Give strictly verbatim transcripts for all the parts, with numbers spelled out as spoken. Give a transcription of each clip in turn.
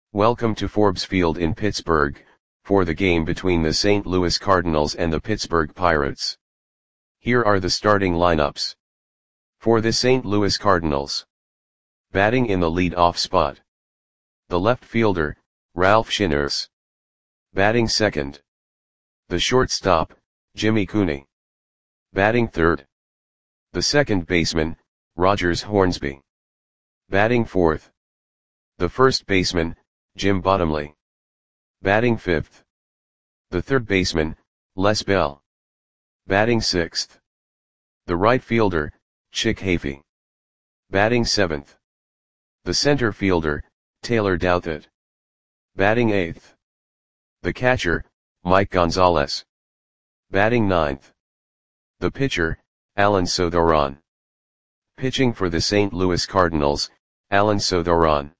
Welcome to Forbes Field in Pittsburgh, for the game between the Saint Louis Cardinals and the Pittsburgh Pirates. Here are the starting lineups. For the Saint Louis Cardinals. Batting in the lead-off spot. The left fielder, Ralph Shinners. Batting second. The shortstop, Jimmy Cooney. Batting third. The second baseman, Rogers Hornsby. Batting fourth. The first baseman, Jim Bottomley. Batting fifth. The third baseman, Les Bell. Batting sixth. The right fielder, Chick Hafey. Batting seventh. The center fielder, Taylor Douthit. Batting eighth. The catcher, Mike Gonzalez. Batting ninth. The pitcher, Alan Sothoron. Pitching for the Saint Louis Cardinals, Alan Sothoron.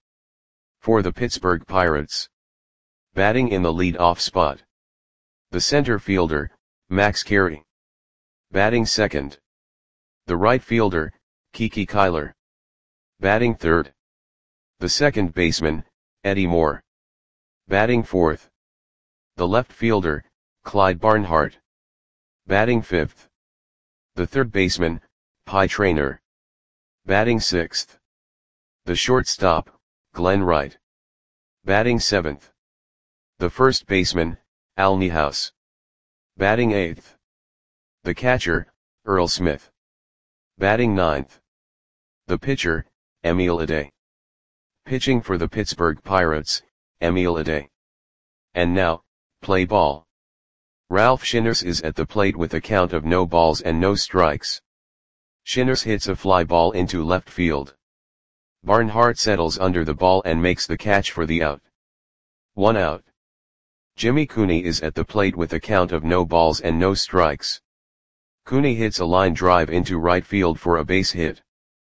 For the Pittsburgh Pirates. Batting in the lead-off spot. The center fielder, Max Carey. Batting second. The right fielder, Kiki Kyler. Batting third. The second baseman, Eddie Moore. Batting fourth. The left fielder, Clyde Barnhart. Batting fifth. The third baseman, Pie Traynor. Batting sixth. The shortstop, Glenn Wright. Batting seventh. The first baseman, Al Niehaus. Batting eighth. The catcher, Earl Smith. Batting ninth. The pitcher, Emil Ade. Pitching for the Pittsburgh Pirates, Emil Ade. And now, play ball. Ralph Shinners is at the plate with a count of no balls and no strikes. Shinners hits a fly ball into left field. Barnhart settles under the ball and makes the catch for the out. One out. Jimmy Cooney is at the plate with a count of no balls and no strikes. Cooney hits a line drive into right field for a base hit.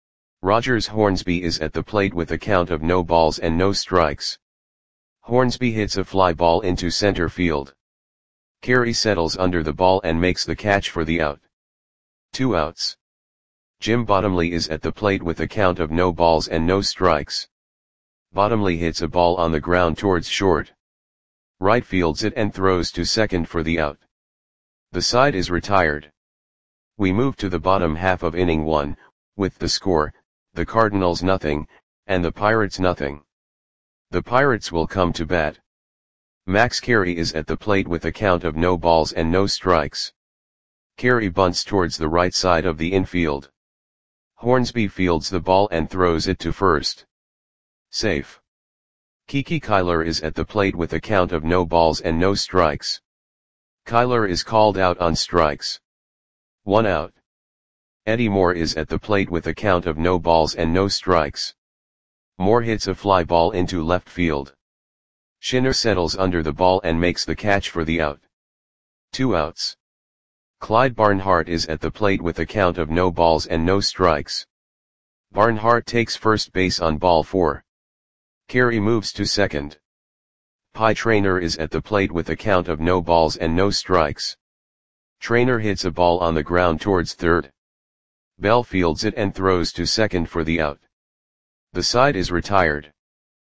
Rogers Hornsby is at the plate with a count of no balls and no strikes. Hornsby hits a fly ball into center field. Carey settles under the ball and makes the catch for the out. Two outs. Jim Bottomley is at the plate with a count of no balls and no strikes. Bottomley hits a ball on the ground towards short. Right fields it and throws to second for the out. The side is retired. We move to the bottom half of inning one, with the score, the Cardinals nothing, and the Pirates nothing. The Pirates will come to bat. Max Carey is at the plate with a count of no balls and no strikes. Carey bunts towards the right side of the infield. Hornsby fields the ball and throws it to first. Safe. Kiki Kyler is at the plate with a count of no balls and no strikes. Kyler is called out on strikes. One out. Eddie Moore is at the plate with a count of no balls and no strikes. Moore hits a fly ball into left field. Shinner settles under the ball and makes the catch for the out. Two outs. Clyde Barnhart is at the plate with a count of no balls and no strikes. Barnhart takes first base on ball four. Carey moves to second. Pie Traynor is at the plate with a count of no balls and no strikes. Traynor hits a ball on the ground towards third. Bell fields it and throws to second for the out. The side is retired.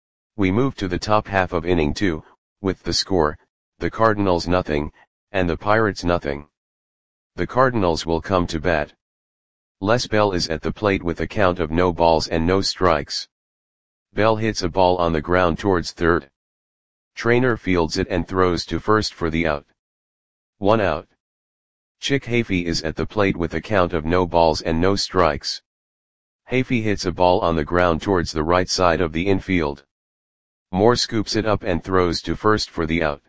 We move to the top half of inning two, with the score, the Cardinals nothing, and the Pirates nothing. The Cardinals will come to bat. Les Bell is at the plate with a count of no balls and no strikes. Bell hits a ball on the ground towards third. Traynor fields it and throws to first for the out. One out. Chick Hafey is at the plate with a count of no balls and no strikes. Hafey hits a ball on the ground towards the right side of the infield. Moore scoops it up and throws to first for the out.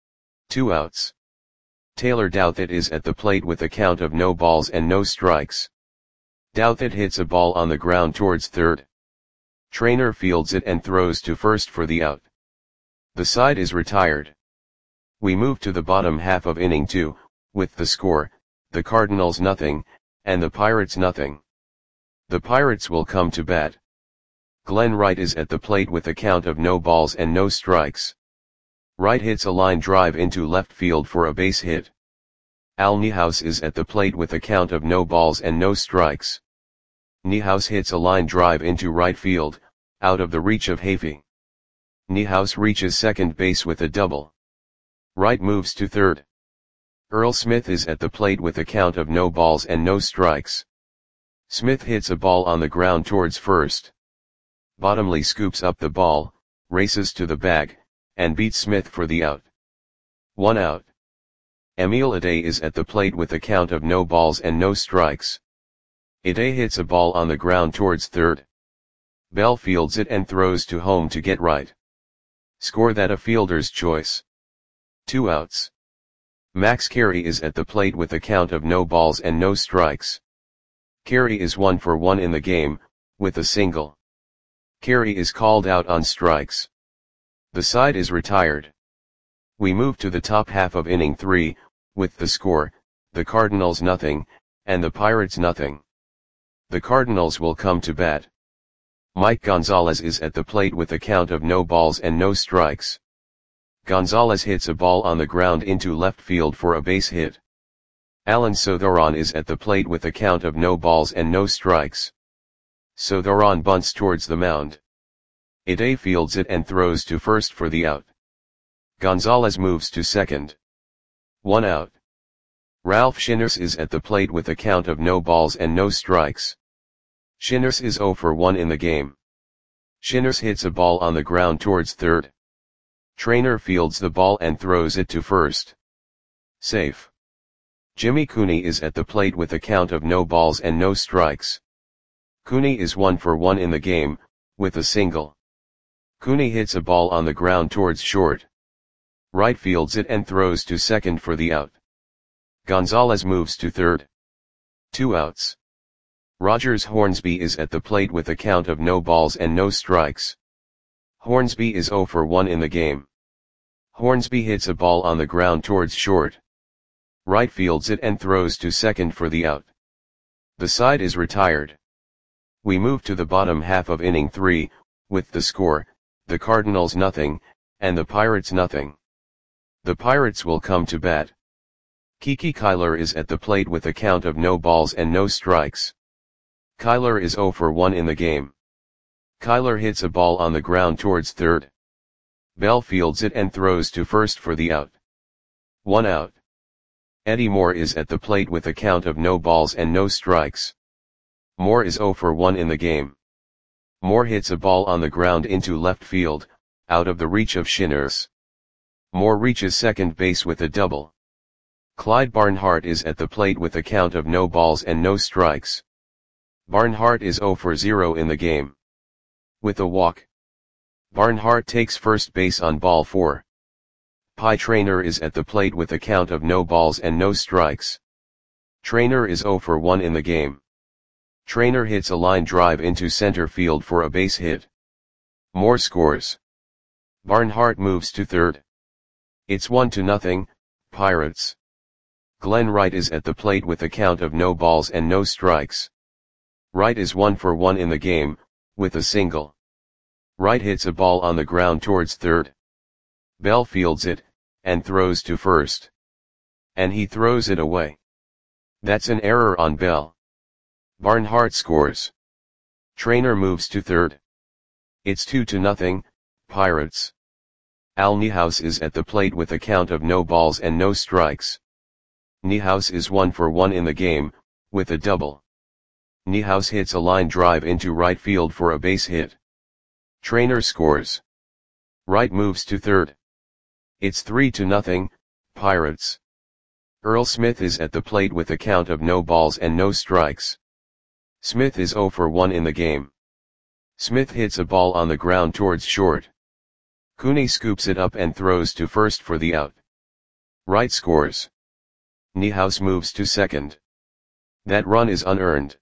Two outs. Taylor Douthit is at the plate with a count of no balls and no strikes. Douthit hits a ball on the ground towards third. Traynor fields it and throws to first for the out. The side is retired. We move to the bottom half of inning two, with the score, the Cardinals nothing, and the Pirates nothing. The Pirates will come to bat. Glenn Wright is at the plate with a count of no balls and no strikes. Wright hits a line drive into left field for a base hit. Al Niehaus is at the plate with a count of no balls and no strikes. Niehaus hits a line drive into right field, out of the reach of Hafey. Niehaus reaches second base with a double. Wright moves to third. Earl Smith is at the plate with a count of no balls and no strikes. Smith hits a ball on the ground towards first. Bottomley scoops up the ball, races to the bag, and beats Smith for the out. One out. Emil Ade is at the plate with a count of no balls and no strikes. Ade hits a ball on the ground towards third. Bell fields it and throws to home to get right. Score that a fielder's choice. Two outs. Max Carey is at the plate with a count of no balls and no strikes. Carey is one for one in the game, with a single. Carey is called out on strikes. The side is retired. We move to the top half of inning three, with the score, the Cardinals nothing, and the Pirates nothing. The Cardinals will come to bat. Mike Gonzalez is at the plate with a count of no balls and no strikes. Gonzalez hits a ball on the ground into left field for a base hit. Alan Sothoron is at the plate with a count of no balls and no strikes. Sothoron bunts towards the mound. Ade fields it and throws to first for the out. Gonzalez moves to second. One out. Ralph Shinners is at the plate with a count of no balls and no strikes. Shinners is zero for one in the game. Shinners hits a ball on the ground towards third. Trainer fields the ball and throws it to first. Safe. Jimmy Cooney is at the plate with a count of no balls and no strikes. Cooney is one for one in the game, with a single. Cooney hits a ball on the ground towards short. Wright fields it and throws to second for the out. Gonzalez moves to third. Two outs. Rogers Hornsby is at the plate with a count of no balls and no strikes. Hornsby is zero for one in the game. Hornsby hits a ball on the ground towards short. Wright fields it and throws to second for the out. The side is retired. We move to the bottom half of inning three, with the score, the Cardinals nothing, and the Pirates nothing. The Pirates will come to bat. Kiki Kyler is at the plate with a count of no balls and no strikes. Kyler is zero for one in the game. Kyler hits a ball on the ground towards third. Bell fields it and throws to first for the out. One out. Eddie Moore is at the plate with a count of no balls and no strikes. Moore is zero for one in the game. Moore hits a ball on the ground into left field, out of the reach of Shinners. Moore reaches second base with a double. Clyde Barnhart is at the plate with a count of no balls and no strikes. Barnhart is zero for zero in the game. With a walk. Barnhart takes first base on ball four. Pie Trainer is at the plate with a count of no balls and no strikes. Trainer is zero for one in the game. Trainer hits a line drive into center field for a base hit. Moore scores. Barnhart moves to third. It's one to nothing, Pirates. Glenn Wright is at the plate with a count of no balls and no strikes. Wright is one for one in the game, with a single. Wright hits a ball on the ground towards third. Bell fields it, and throws to first. And he throws it away. That's an error on Bell. Barnhart scores. Trainer moves to third. It's two to nothing, Pirates. Al Niehaus is at the plate with a count of no balls and no strikes. Niehaus is one for one in the game, with a double. Niehaus hits a line drive into right field for a base hit. Trainer scores. Wright moves to third. It's three to nothing, Pirates. Earl Smith is at the plate with a count of no balls and no strikes. Smith is zero for one in the game. Smith hits a ball on the ground towards short. Cooney scoops it up and throws to first for the out. Wright scores. Niehaus moves to second. That run is unearned.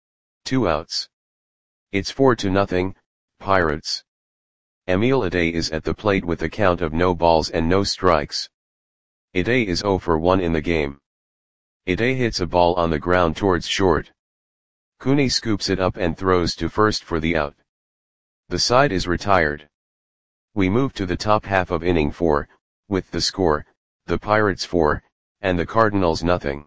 Two outs. It's four to nothing, Pirates. Emil Ade is at the plate with a count of no balls and no strikes. Ade is zero for one in the game. Ade hits a ball on the ground towards short. Cooney scoops it up and throws to first for the out. The side is retired. We move to the top half of inning four, with the score, the Pirates four, and the Cardinals nothing.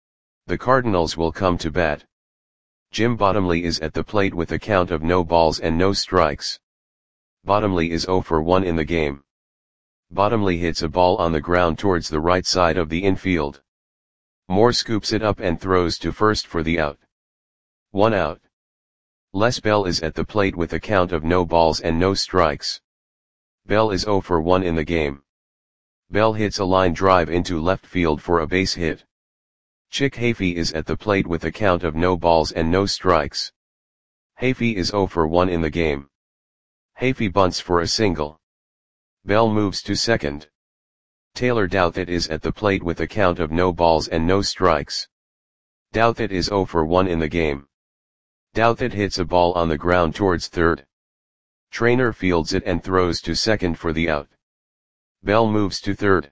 The Cardinals will come to bat. Jim Bottomley is at the plate with a count of no balls and no strikes. Bottomley is zero for one in the game. Bottomley hits a ball on the ground towards the right side of the infield. Moore scoops it up and throws to first for the out. One out. Les Bell is at the plate with a count of no balls and no strikes. Bell is zero for one in the game. Bell hits a line drive into left field for a base hit. Chick Hafey is at the plate with a count of no balls and no strikes. Hafey is zero for one in the game. Hafey bunts for a single. Bell moves to second. Taylor Douthit is at the plate with a count of no balls and no strikes. Douthit is zero for one in the game. Douthit hits a ball on the ground towards third. Trainer fields it and throws to second for the out. Bell moves to third.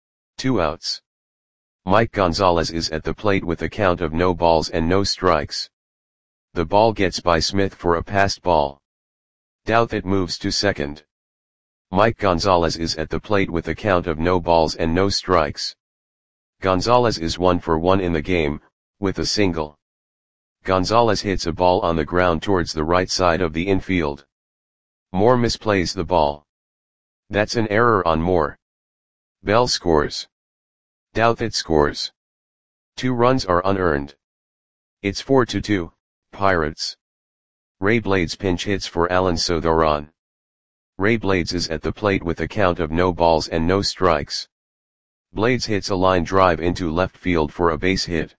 Two outs. Mike Gonzalez is at the plate with a count of no balls and no strikes. The ball gets by Smith for a passed ball. Douthit moves to second. Mike Gonzalez is at the plate with a count of no balls and no strikes. Gonzalez is one for one in the game, with a single. Gonzalez hits a ball on the ground towards the right side of the infield. Moore misplays the ball. That's an error on Moore. Bell scores. Douthit scores. Two runs are unearned. It's four to two, Pirates. Ray Blades pinch hits for Alan Sothoron. Ray Blades is at the plate with a count of no balls and no strikes. Blades hits a line drive into left field for a base hit.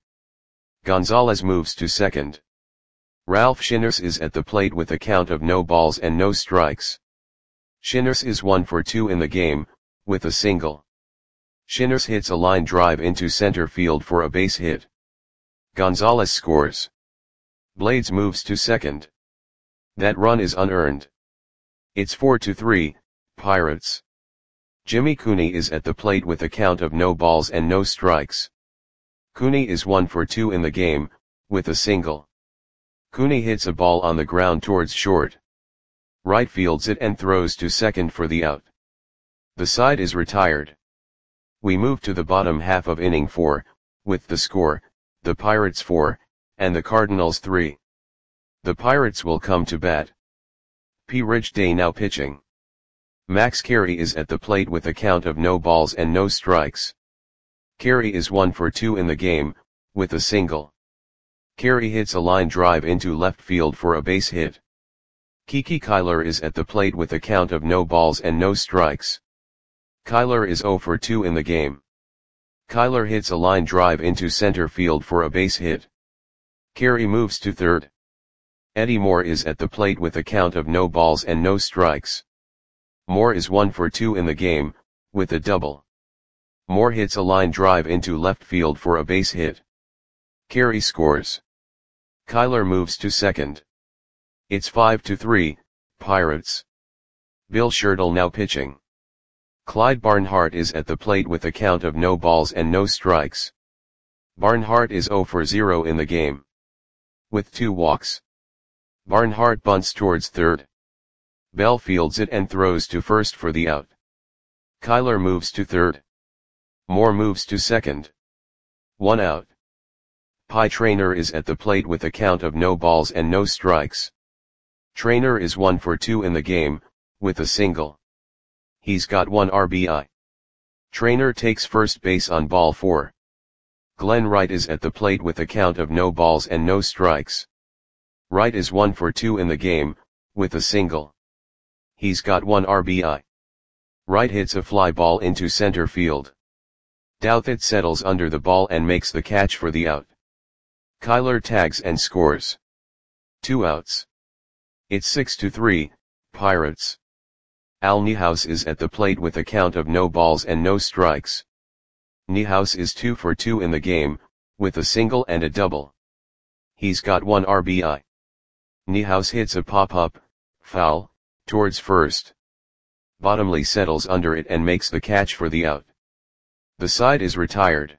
Gonzalez moves to second. Ralph Shinners is at the plate with a count of no balls and no strikes. Shinners is one for two in the game, with a single. Shinners hits a line drive into center field for a base hit. Gonzalez scores. Blades moves to second. That run is unearned. It's four to three, Pirates. Jimmy Cooney is at the plate with a count of no balls and no strikes. Cooney is one for two in the game, with a single. Cooney hits a ball on the ground towards short. Right fields it and throws to second for the out. The side is retired. We move to the bottom half of inning four, with the score, the Pirates four, and the Cardinals three. The Pirates will come to bat. P. Rich Day now pitching. Max Carey is at the plate with a count of no balls and no strikes. Carey is one for two in the game, with a single. Carey hits a line drive into left field for a base hit. Kiki Kyler is at the plate with a count of no balls and no strikes. Kyler is zero for two in the game. Kyler hits a line drive into center field for a base hit. Carey moves to third. Eddie Moore is at the plate with a count of no balls and no strikes. Moore is one for two in the game, with a double. Moore hits a line drive into left field for a base hit. Carey scores. Kyler moves to second. It's five to three, Pirates. Bill Shirtle now pitching. Clyde Barnhart is at the plate with a count of no balls and no strikes. Barnhart is zero for zero in the game. With two walks. Barnhart bunts towards third. Bell fields it and throws to first for the out. Kyler moves to third. Moore moves to second. One out. Pie Traynor is at the plate with a count of no balls and no strikes. Traynor is one for two in the game, with a single. He's got one R B I. Traynor takes first base on ball four. Glenn Wright is at the plate with a count of no balls and no strikes. Wright is one for two in the game, with a single. He's got one R B I. Wright hits a fly ball into center field. Douthit settles under the ball and makes the catch for the out. Kyler tags and scores. Two outs. It's six to three, Pirates. Al Niehaus is at the plate with a count of no balls and no strikes. Niehaus is two for two in the game, with a single and a double. He's got one R B I. Niehaus hits a pop-up, foul, towards first. Bottomley settles under it and makes the catch for the out. The side is retired.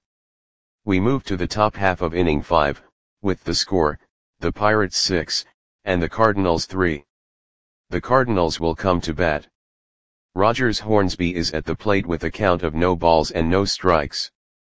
We move to the top half of inning five, with the score, the Pirates six, and the Cardinals three. The Cardinals will come to bat. Rogers Hornsby is at the plate with a count of no balls and no strikes.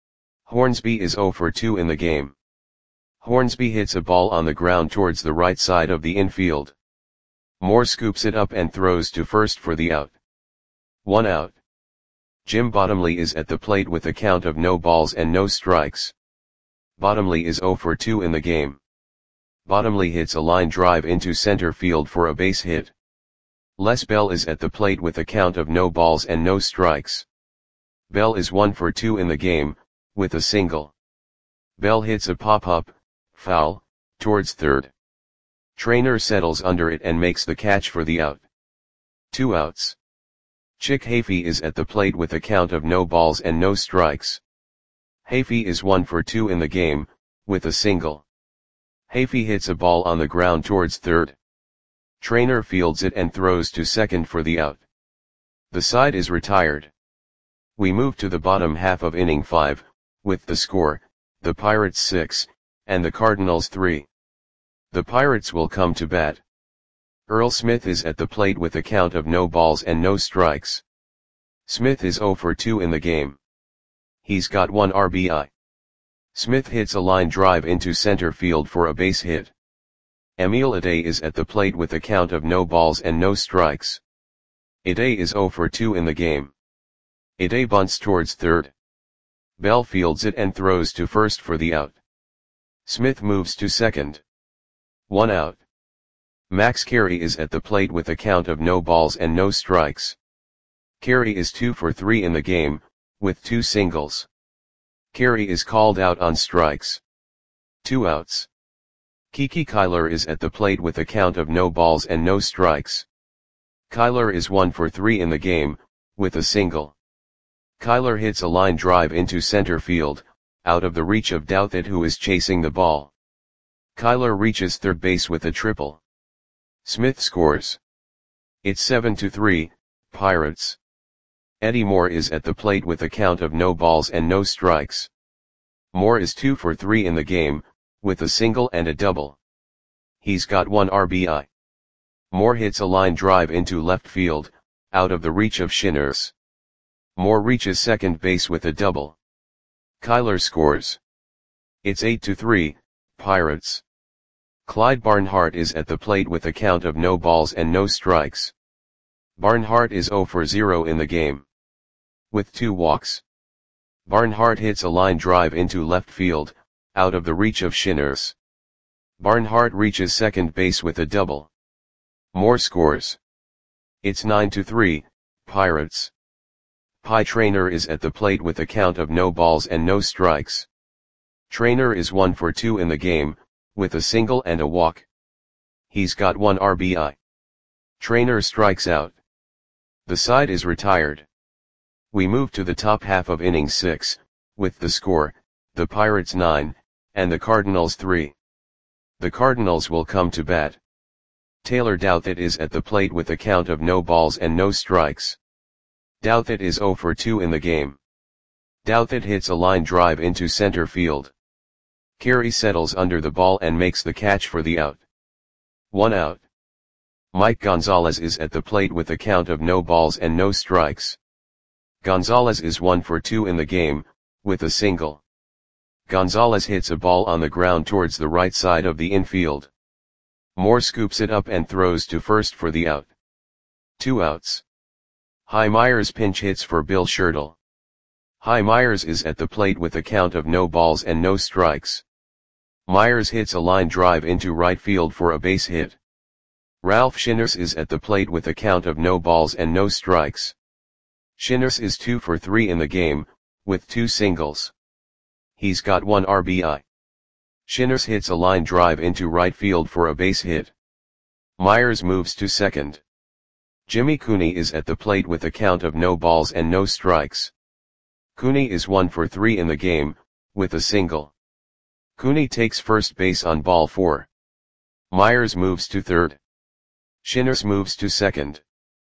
Hornsby is zero for two in the game. Hornsby hits a ball on the ground towards the right side of the infield. Moore scoops it up and throws to first for the out. One out. Jim Bottomley is at the plate with a count of no balls and no strikes. Bottomley is zero for two in the game. Bottomley hits a line drive into center field for a base hit. Les Bell is at the plate with a count of no balls and no strikes. Bell is one for two in the game, with a single. Bell hits a pop-up, foul, towards third. Trainer settles under it and makes the catch for the out. Two outs. Chick Hafey is at the plate with a count of no balls and no strikes. Hafey is one for two in the game, with a single. Hafey hits a ball on the ground towards third. Trainer fields it and throws to second for the out. The side is retired. We move to the bottom half of inning five, with the score, the Pirates six, and the Cardinals three. The Pirates will come to bat. Earl Smith is at the plate with a count of no balls and no strikes. Smith is zero for two in the game. He's got one R B I. Smith hits a line drive into center field for a base hit. Emil Aday is at the plate with a count of no balls and no strikes. Aday is zero for two in the game. Aday bunts towards third. Bell fields it and throws to first for the out. Smith moves to second. One out. Max Carey is at the plate with a count of no balls and no strikes. Carey is two for three in the game, with two singles. Carey is called out on strikes. Two outs. Kiki Kyler is at the plate with a count of no balls and no strikes. Kyler is one for three in the game, with a single. Kyler hits a line drive into center field, out of the reach of Douthit, who is chasing the ball. Kyler reaches third base with a triple. Smith scores. It's seven to three, Pirates. Eddie Moore is at the plate with a count of no balls and no strikes. Moore is two for three in the game, with a single and a double. He's got one R B I. Moore hits a line drive into left field, out of the reach of Shinners. Moore reaches second base with a double. Kyler scores. It's eight to three, Pirates. Clyde Barnhart is at the plate with a count of no balls and no strikes. Barnhart is zero for zero in the game. With two walks. Barnhart hits a line drive into left field, out of the reach of Shinners. Barnhart reaches second base with a double. Moore scores. It's nine to three, Pirates. Pie Trainer is at the plate with a count of no balls and no strikes. Trainer is one for two in the game, with a single and a walk. He's got one R B I. Trainer strikes out. The side is retired. We move to the top half of inning six, with the score, the Pirates nine, and the Cardinals three. The Cardinals will come to bat. Taylor Douthit is at the plate with a count of no balls and no strikes. Douthit is zero for two in the game. Douthit hits a line drive into center field. Carey settles under the ball and makes the catch for the out. One out. Mike Gonzalez is at the plate with a count of no balls and no strikes. Gonzalez is one for two in the game, with a single. Gonzalez hits a ball on the ground towards the right side of the infield. Moore scoops it up and throws to first for the out. Two outs. Hy Myers pinch hits for Bill Schertle. Hy Myers is at the plate with a count of no balls and no strikes. Myers hits a line drive into right field for a base hit. Ralph Shinners is at the plate with a count of no balls and no strikes. Shinners is two for three in the game, with two singles. He's got one R B I. Shinners hits a line drive into right field for a base hit. Myers moves to second. Jimmy Cooney is at the plate with a count of no balls and no strikes. Cooney is one for three in the game, with a single. Cooney takes first base on ball four. Myers moves to third. Shinners moves to second.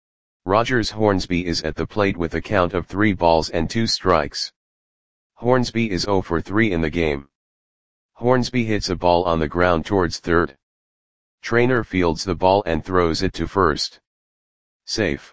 Rogers Hornsby is at the plate with a count of three balls and two strikes. Hornsby is zero for three in the game. Hornsby hits a ball on the ground towards third. Trainer fields the ball and throws it to first. Safe.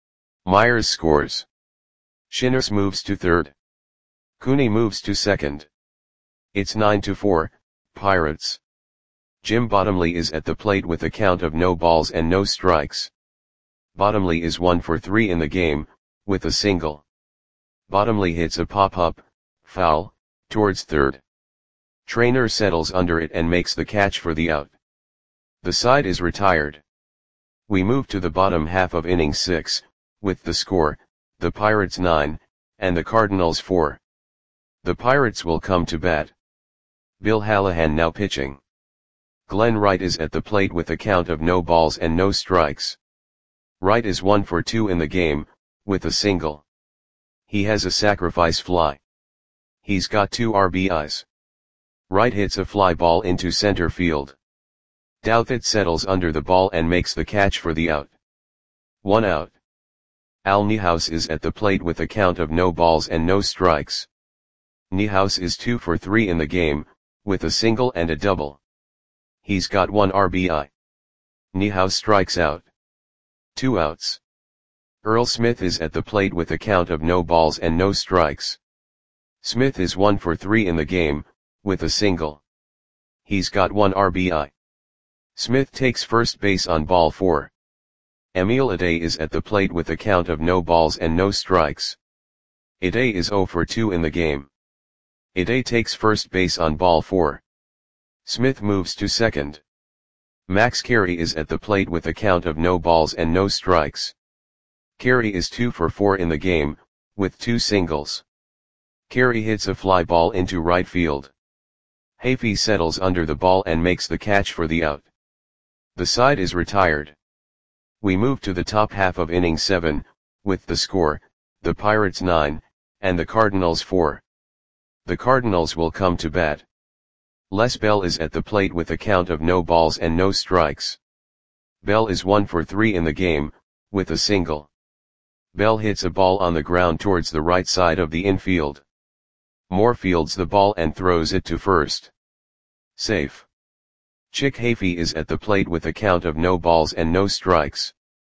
Myers scores. Shinners moves to third. Cooney moves to second. It's nine to four, Pirates. Jim Bottomley is at the plate with a count of no balls and no strikes. Bottomley is one for three in the game, with a single. Bottomley hits a pop-up, foul, towards third. Trainer settles under it and makes the catch for the out. The side is retired. We move to the bottom half of inning six, with the score, the Pirates nine, and the Cardinals four. The Pirates will come to bat. Bill Hallahan now pitching. Glenn Wright is at the plate with a count of no balls and no strikes. Wright is one for two in the game, with a single. He has a sacrifice fly. He's got two R B Is. Wright hits a fly ball into center field. Douthit settles under the ball and makes the catch for the out. One out. Al Niehaus is at the plate with a count of no balls and no strikes. Niehaus is two for three in the game, with a single and a double. He's got one R B I. Niehaus strikes out. Two outs. Earl Smith is at the plate with a count of no balls and no strikes. Smith is one for three in the game, with a single. He's got one R B I. Smith takes first base on ball four. Emil Ade is at the plate with a count of no balls and no strikes. Ade is zero for two in the game. Ade takes first base on ball four. Smith moves to second. Max Carey is at the plate with a count of no balls and no strikes. Carey is two for four in the game, with two singles. Carey hits a fly ball into right field. Hafey settles under the ball and makes the catch for the out. The side is retired. We move to the top half of inning seven, with the score, the Pirates nine, and the Cardinals four. The Cardinals will come to bat. Les Bell is at the plate with a count of no balls and no strikes. Bell is one for three in the game, with a single. Bell hits a ball on the ground towards the right side of the infield. Moore fields the ball and throws it to first. Safe. Chick Hafey is at the plate with a count of no balls and no strikes.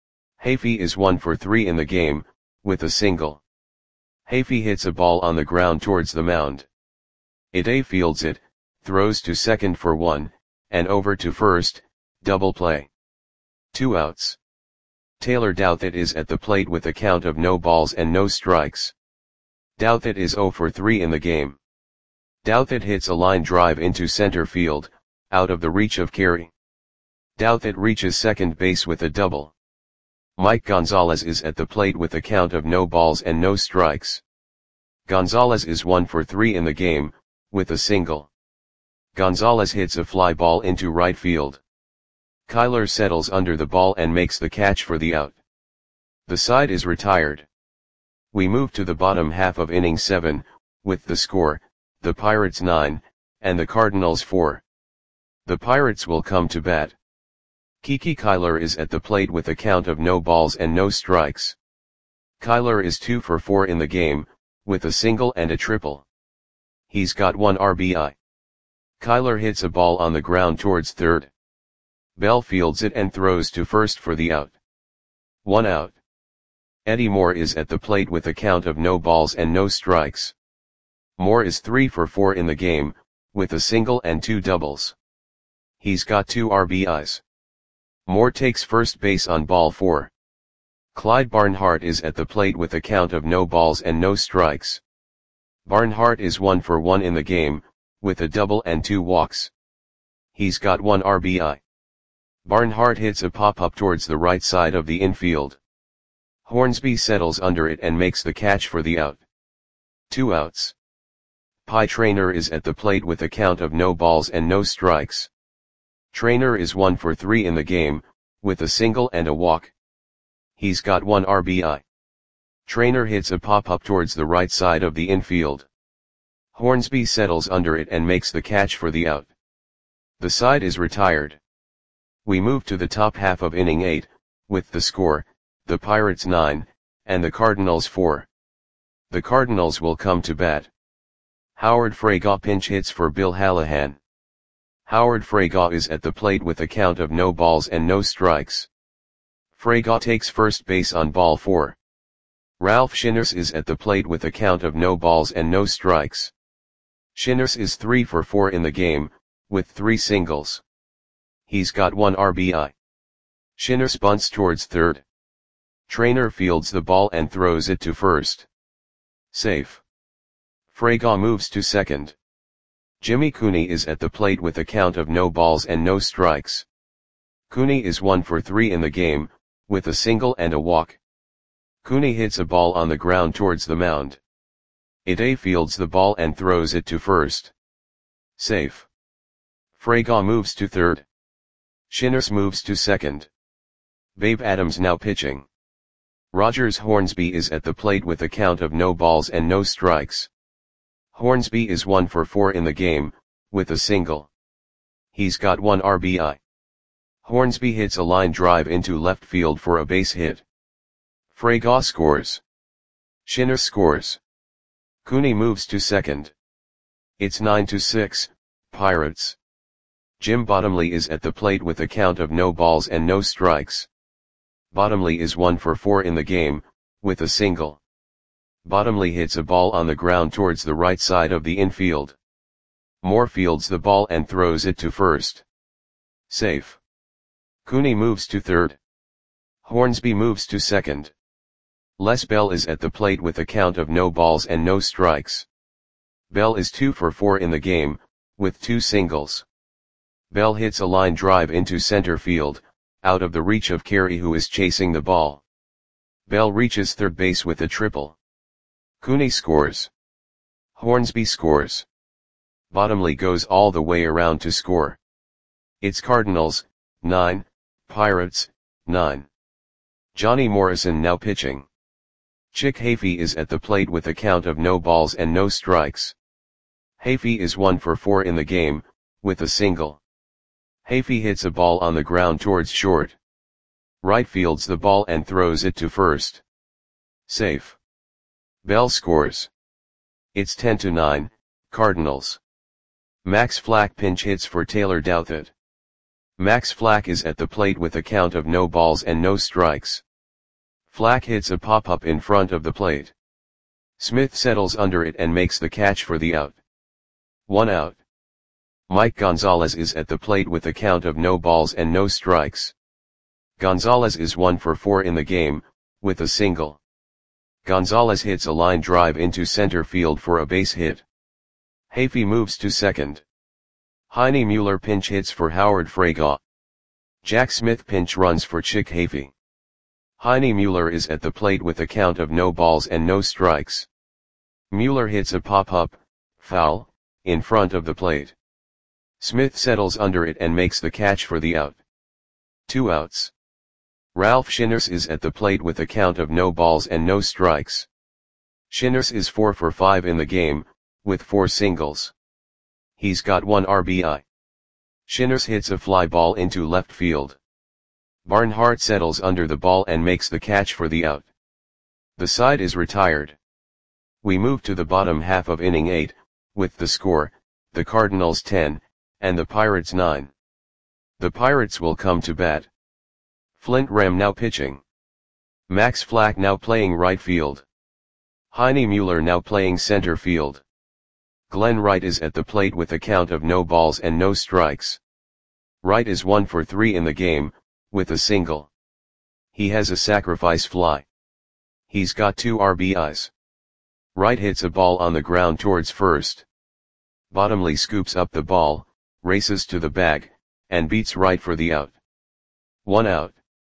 Hafey is one for three in the game, with a single. Hafey hits a ball on the ground towards the mound. Ade fields it, throws to second for one, and over to first, double play. Two outs. Taylor Douthit is at the plate with a count of no balls and no strikes. Douthit is zero for three in the game. Douthit hits a line drive into center field, out of the reach of Carey. Douthit reaches second base with a double. Mike Gonzalez is at the plate with a count of no balls and no strikes. Gonzalez is one for three in the game, with a single. Gonzalez hits a fly ball into right field. Kyler settles under the ball and makes the catch for the out. The side is retired. We move to the bottom half of inning seven, with the score, the Pirates nine, and the Cardinals four. The Pirates will come to bat. Kiki Kyler is at the plate with a count of no balls and no strikes. Kyler is two for four in the game, with a single and a triple. He's got one R B I. Kyler hits a ball on the ground towards third. Bell fields it and throws to first for the out. One out. Eddie Moore is at the plate with a count of no balls and no strikes. Moore is three for four in the game, with a single and two doubles. He's got two R B Is. Moore takes first base on ball four. Clyde Barnhart is at the plate with a count of no balls and no strikes. Barnhart is one for one in the game, with a double and two walks. He's got one R B I. Barnhart hits a pop-up towards the right side of the infield. Hornsby settles under it and makes the catch for the out. Two outs. Pie Traynor is at the plate with a count of no balls and no strikes. Traynor is one for three in the game, with a single and a walk. He's got one R B I. Traynor hits a pop-up towards the right side of the infield. Hornsby settles under it and makes the catch for the out. The side is retired. We move to the top half of inning eight, with the score, the Pirates nine, and the Cardinals four. The Cardinals will come to bat. Howard Fraga pinch hits for Bill Hallahan. Howard Fraga is at the plate with a count of no balls and no strikes. Fraga takes first base on ball four. Ralph Shinners is at the plate with a count of no balls and no strikes. Shinners is three for four in the game, with three singles. He's got one R B I. Shinner bunts towards third. Trainer fields the ball and throws it to first. Safe. Frega moves to second. Jimmy Cooney is at the plate with a count of no balls and no strikes. Cooney is one for three in the game, with a single and a walk. Cooney hits a ball on the ground towards the mound. Ide fields the ball and throws it to first. Safe. Frega moves to third. Shinners moves to second. Babe Adams now pitching. Rogers Hornsby is at the plate with a count of no balls and no strikes. Hornsby is one for four in the game, with a single. He's got one R B I. Hornsby hits a line drive into left field for a base hit. Frega scores. Shinner scores. Cooney moves to second. It's nine to six, Pirates. Jim Bottomley is at the plate with a count of no balls and no strikes. Bottomley is one for four in the game, with a single. Bottomley hits a ball on the ground towards the right side of the infield. Moore fields the ball and throws it to first. Safe. Cooney moves to third. Hornsby moves to second. Les Bell is at the plate with a count of no balls and no strikes. Bell is two for four in the game, with two singles. Bell hits a line drive into center field, out of the reach of Carey, who is chasing the ball. Bell reaches third base with a triple. Cooney scores. Hornsby scores. Bottomley goes all the way around to score. It's Cardinals, nine, Pirates, nine. Johnny Morrison now pitching. Chick Hafey is at the plate with a count of no balls and no strikes. Hafey is one for four in the game, with a single. Hafey hits a ball on the ground towards short. Right fields the ball and throws it to first. Safe. Bell scores. It's ten to nine, Cardinals. Max Flack pinch hits for Taylor Douthit. Max Flack is at the plate with a count of no balls and no strikes. Flack hits a pop-up in front of the plate. Smith settles under it and makes the catch for the out. One out. Mike Gonzalez is at the plate with a count of no balls and no strikes. Gonzalez is one for four in the game, with a single. Gonzalez hits a line drive into center field for a base hit. Hafey moves to second. Heine Mueller pinch hits for Howard Frega. Jack Smith pinch runs for Chick Hafey. Heine Mueller is at the plate with a count of no balls and no strikes. Mueller hits a pop-up, foul, in front of the plate. Smith settles under it and makes the catch for the out. Two outs. Ralph Shinners is at the plate with a count of no balls and no strikes. Shinners is four for five in the game, with four singles. He's got one R B I. Shinners hits a fly ball into left field. Barnhart settles under the ball and makes the catch for the out. The side is retired. We move to the bottom half of inning eight, with the score, the Cardinals ten, and the Pirates nine. The Pirates will come to bat. Flint Ram now pitching. Max Flack now playing right field. Heine Mueller now playing center field. Glenn Wright is at the plate with a count of no balls and no strikes. Wright is one for three in the game, with a single. He has a sacrifice fly. He's got two R B Is. Wright hits a ball on the ground towards first. Bottomley scoops up the ball, races to the bag, and beats Wright for the out. One out.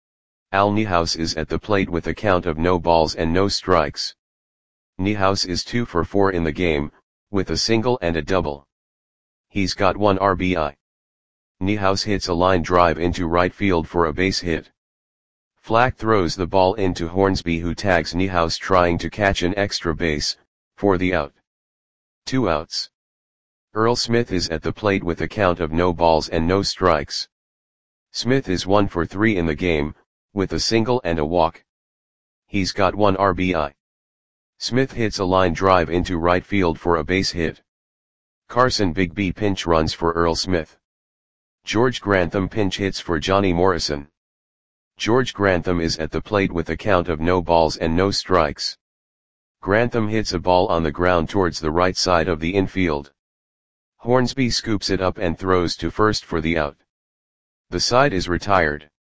Al Niehaus is at the plate with a count of no balls and no strikes. Niehaus is two for four in the game, with a single and a double. He's got one R B I. Niehaus hits a line drive into right field for a base hit. Flack throws the ball into Hornsby, who tags Niehaus trying to catch an extra base, for the out. Two outs. Earl Smith is at the plate with a count of no balls and no strikes. Smith is one for three in the game, with a single and a walk. He's got one R B I. Smith hits a line drive into right field for a base hit. Carson Bigby pinch runs for Earl Smith. George Grantham pinch hits for Johnny Morrison. George Grantham is at the plate with a count of no balls and no strikes. Grantham hits a ball on the ground towards the right side of the infield. Hornsby scoops it up and throws to first for the out. The side is retired.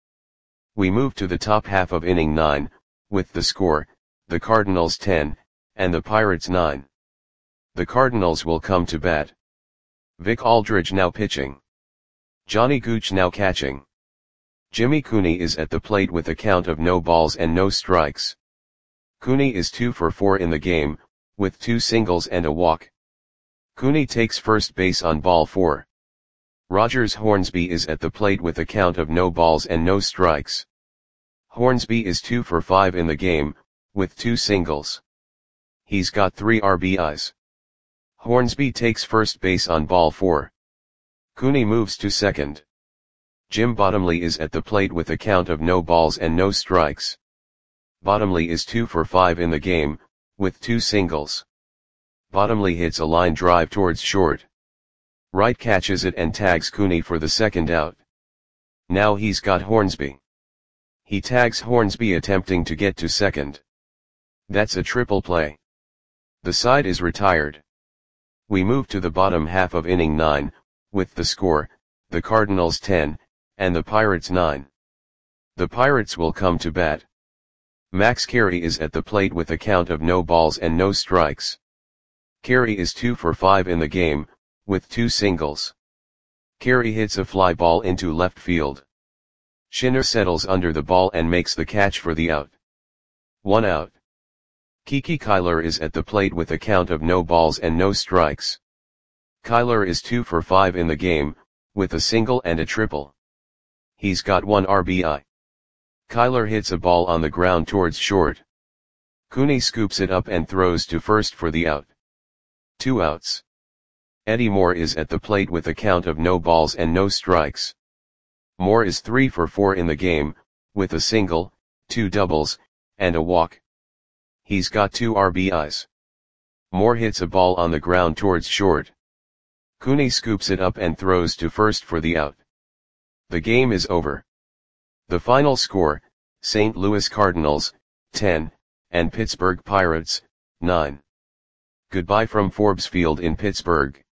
We move to the top half of inning nine, with the score, the Cardinals ten, and the Pirates nine. The Cardinals will come to bat. Vic Aldridge now pitching. Johnny Gooch now catching. Jimmy Cooney is at the plate with a count of no balls and no strikes. Cooney is two for four in the game, with two singles and a walk. Cooney takes first base on ball four. Rogers Hornsby is at the plate with a count of no balls and no strikes. Hornsby is two for five in the game, with two singles. He's got three R B Is. Hornsby takes first base on ball four. Cooney moves to second. Jim Bottomley is at the plate with a count of no balls and no strikes. Bottomley is two for five in the game, with two singles. Bottomley hits a line drive towards short. Wright catches it and tags Cooney for the second out. Now he's got Hornsby. He tags Hornsby attempting to get to second. That's a triple play. The side is retired. We move to the bottom half of inning nine, with the score, the Cardinals ten, and the Pirates nine. The Pirates will come to bat. Max Carey is at the plate with a count of no balls and no strikes. Carey is two for five in the game, with two singles. Carey hits a fly ball into left field. Shinner settles under the ball and makes the catch for the out. One out. Kiki Kyler is at the plate with a count of no balls and no strikes. Kyler is two for five in the game, with a single and a triple. He's got one R B I. Kyler hits a ball on the ground towards short. Cooney scoops it up and throws to first for the out. Two outs. Eddie Moore is at the plate with a count of no balls and no strikes. Moore is three for four in the game, with a single, two doubles, and a walk. He's got two R B Is. Moore hits a ball on the ground towards short. Cooney scoops it up and throws to first for the out. The game is over. The final score, Saint Louis Cardinals, ten, and Pittsburgh Pirates, nine. Goodbye from Forbes Field in Pittsburgh.